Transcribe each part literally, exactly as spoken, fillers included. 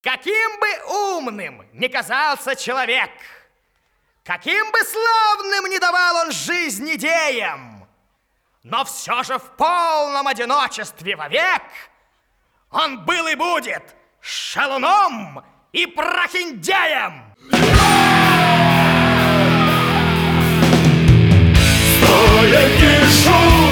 Каким бы умным ни казался человек, каким бы славным ни давал он жизнь идеям, но все же в полном одиночестве вовек он был и будет шалуном и прохиндеем. Стоя кишу,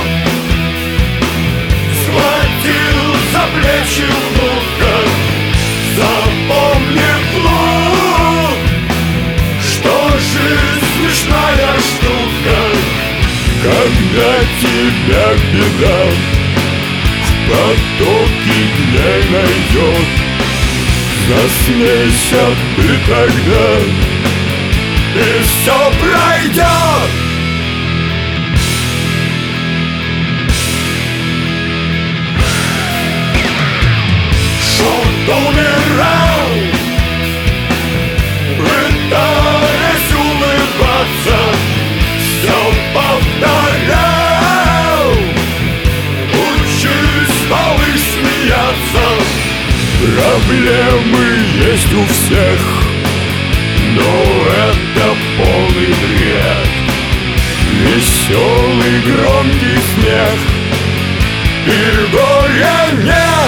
схватил за плечи внука, запомни плут, что жизнь смешная штука. Когда тебя беда в потоке дней найдет, засмейся ты тогда, и все пройдет. Шут умирал, пытаясь улыбаться, все повторял. Учись, малыш, смеяться. Проблемы есть у всех, но это полный бред. Веселый громкий смех и горя нет.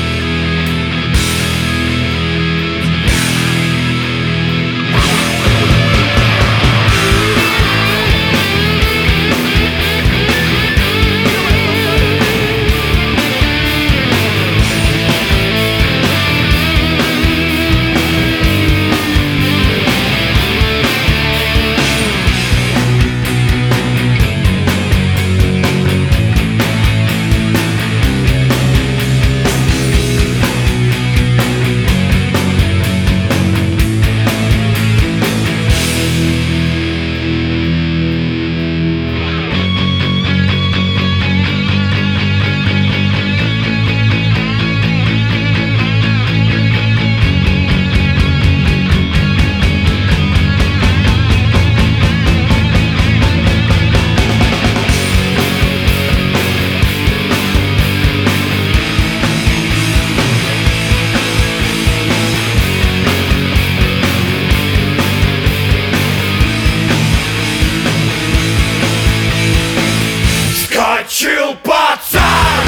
Скочил пацан,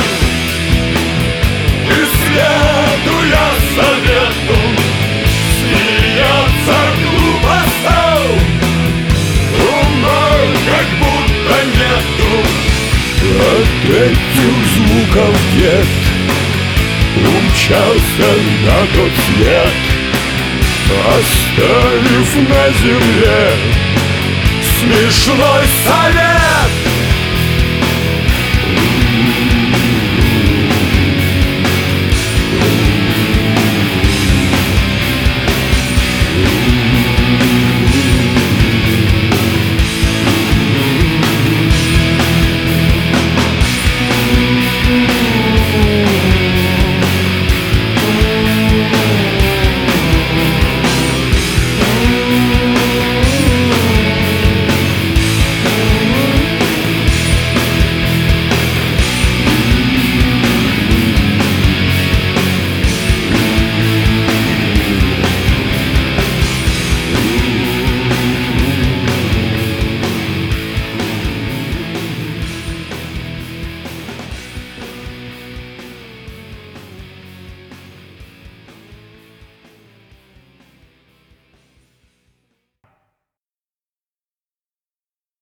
и следуя совету, смеяться глупо стал. Ума как будто нету. От этих звуков дед умчался на тот свет, оставив на земле смешной совет.